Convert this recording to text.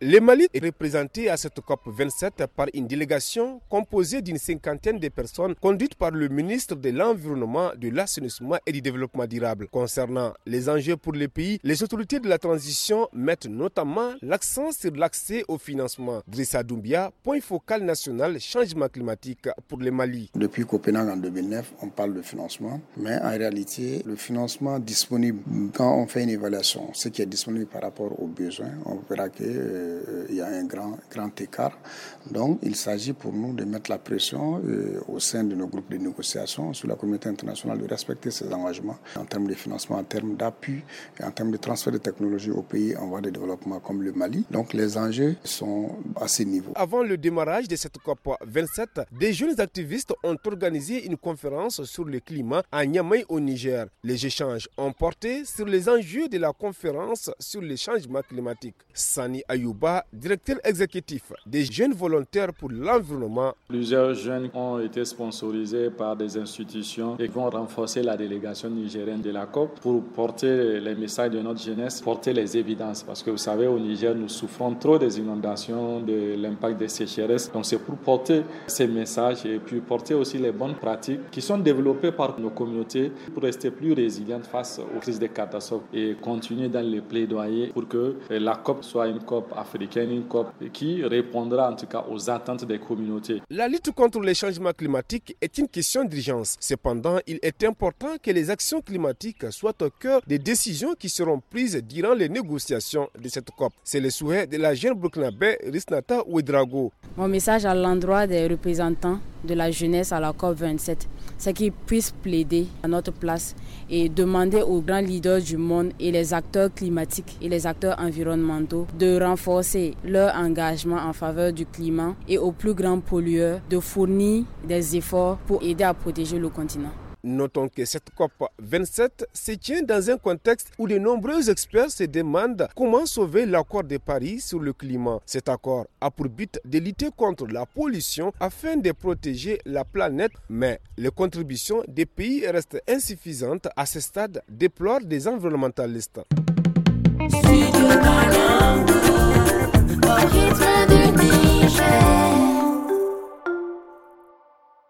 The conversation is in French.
Le Mali est représenté à cette COP27 par une délégation composée d'une cinquantaine de personnes conduite par le ministre de l'Environnement, de l'Assainissement et du Développement durable. Concernant les enjeux pour le pays, les autorités de la transition mettent notamment l'accent sur l'accès au financement. Drissa Doumbia, point focal national changement climatique pour le Mali. Depuis Copenhague en 2009, on parle de financement, mais en réalité, le financement disponible, quand on fait une évaluation, ce qui est disponible par rapport aux besoins, on verra qu'il y a un grand écart. Donc, il s'agit pour nous de mettre la pression au sein de nos groupes de négociation sur la communauté internationale de respecter ses engagements en termes de financement, en termes d'appui et en termes de transfert de technologie aux pays en voie de développement comme le Mali. Donc, les enjeux sont à ce niveau. Avant le démarrage de cette COP27, des jeunes activistes ont organisé une conférence sur le climat à Niamey au Niger. Les échanges ont porté sur les enjeux de la conférence sur le changement climatique. Sani Ayouba, directeur exécutif des jeunes volontaires pour l'environnement. Plusieurs jeunes ont été sponsorisés par des institutions et vont renforcer la délégation nigérienne de la COP pour porter les messages de notre jeunesse, porter les évidences. Parce que vous savez, au Niger, nous souffrons trop des inondations, de l'impact des sécheresses. Donc c'est pour porter ces messages et puis porter aussi les bonnes pratiques qui sont développées par nos communautés pour rester plus résilientes face aux crises de catastrophes et continuer dans les plaidoyers pour que la COP soit une COP africaine, une COP qui répondra en tout cas aux attentes des communautés. La lutte contre les changements climatiques est une question d'urgence. Cependant, il est important que les actions climatiques soient au cœur des décisions qui seront prises durant les négociations de cette COP. C'est le souhait de la jeune burkinabé Risnata Ouedraogo. Mon message à l'endroit des représentants de la jeunesse à la COP27, c'est qu'ils puissent plaider à notre place et demander aux grands leaders du monde et les acteurs climatiques et les acteurs environnementaux de renforcer leur engagement en faveur du climat et aux plus grands pollueurs de fournir des efforts pour aider à protéger le continent. Notons que cette COP27 se tient dans un contexte où de nombreux experts se demandent comment sauver l'accord de Paris sur le climat. Cet accord a pour but de lutter contre la pollution afin de protéger la planète, mais les contributions des pays restent insuffisantes à ce stade, déplorent des environnementalistes. Studio Kalangu, au rythme du Niger.